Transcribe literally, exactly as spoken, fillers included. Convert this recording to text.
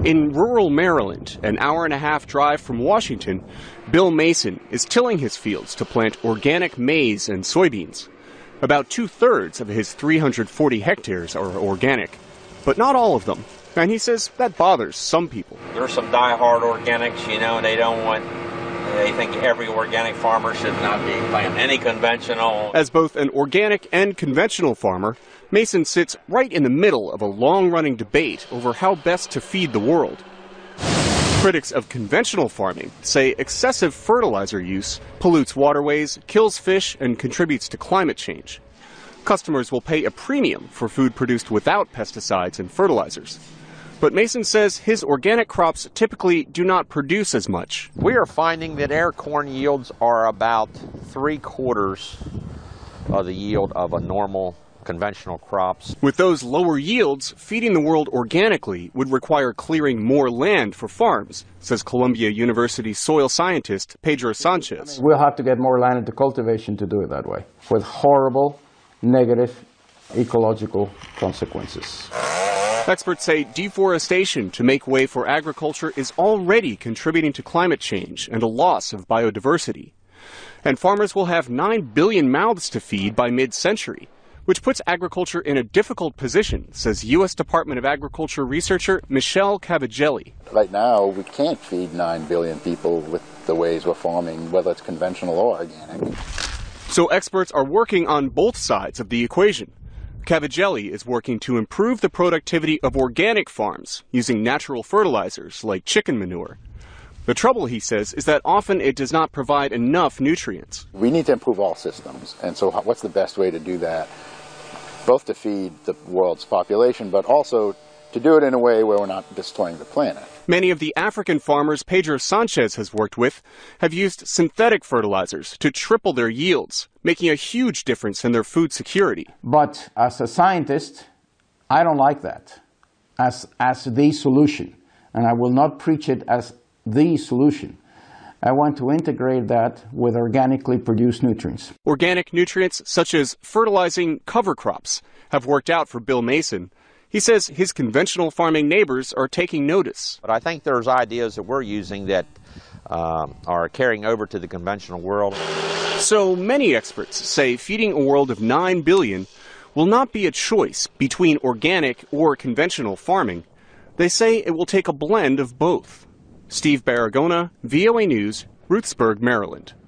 In rural Maryland, an hour and a half drive from Washington, Bill Mason is tilling his fields to plant organic maize and soybeans. About two-thirds of his three hundred forty hectares are organic, but not all of them. And he says that bothers some people. There's some die-hard organics, you know, and they don't want, they think every organic farmer should not be planting any conventional. As both an organic and conventional farmer, Mason sits right in the middle of a long-running debate over how best to feed the world. Critics of conventional farming say excessive fertilizer use pollutes waterways, kills fish, and contributes to climate change. Customers will pay a premium for food produced without pesticides and fertilizers. But Mason says his organic crops typically do not produce as much. We are finding that our corn yields are about three quarters of the yield of a normal conventional crops. With those lower yields, feeding the world organically would require clearing more land for farms, says Columbia University soil scientist Pedro Sanchez. We'll have to get more land into cultivation to do it that way, with horrible, negative ecological consequences. Experts say deforestation to make way for agriculture is already contributing to climate change and a loss of biodiversity. And farmers will have nine billion mouths to feed by mid-century, which puts agriculture in a difficult position, says U S Department of Agriculture researcher Michelle Cavagelli. Right now, we can't feed nine billion people with the ways we're farming, whether it's conventional or organic. So experts are working on both sides of the equation. Cavagelli is working to improve the productivity of organic farms using natural fertilizers like chicken manure. The trouble, he says, is that often it does not provide enough nutrients. We need to improve all systems, and so what's the best way to do that? Both to feed the world's population, but also to do it in a way where we're not destroying the planet. Many of the African farmers Pedro Sanchez has worked with have used synthetic fertilizers to triple their yields, making a huge difference in their food security. But as a scientist, I don't like that as, as the solution, and I will not preach it as the solution. I want to integrate that with organically produced nutrients. Organic nutrients such as fertilizing cover crops have worked out for Bill Mason. He says his conventional farming neighbors are taking notice. But I think there's ideas that we're using that uh, are carrying over to the conventional world. So many experts say feeding a world of nine billion will not be a choice between organic or conventional farming. They say it will take a blend of both. Steve Baragona, V O A News, Ruthsburg, Maryland.